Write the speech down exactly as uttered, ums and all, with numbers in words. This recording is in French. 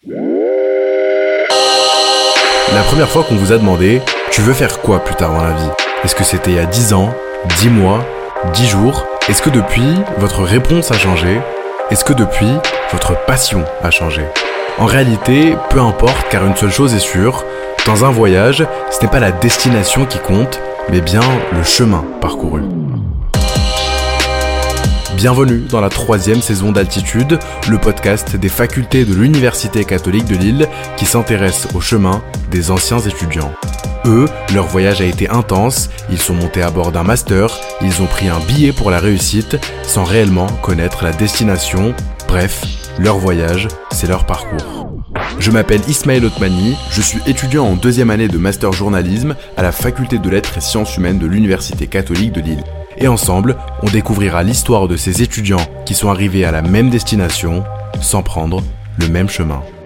La première fois qu'on vous a demandé « Tu veux faire quoi plus tard dans la vie ?» Est-ce que c'était il y a dix ans, dix mois, dix jours? Est-ce que depuis, votre réponse a changé? Est-ce que depuis, votre passion a changé? En réalité, peu importe, car une seule chose est sûre, dans un voyage, ce n'est pas la destination qui compte, mais bien le chemin parcouru. Bienvenue dans la troisième saison d'Altitude, le podcast des facultés de l'Université catholique de Lille qui s'intéresse au chemin des anciens étudiants. Eux, leur voyage a été intense, ils sont montés à bord d'un master, ils ont pris un billet pour la réussite sans réellement connaître la destination. Bref, leur voyage, c'est leur parcours. Je m'appelle Ismaël Otmani, je suis étudiant en deuxième année de master journalisme à la faculté de lettres et sciences humaines de l'Université catholique de Lille. Et ensemble, on découvrira l'histoire de ces étudiants qui sont arrivés à la même destination sans prendre le même chemin.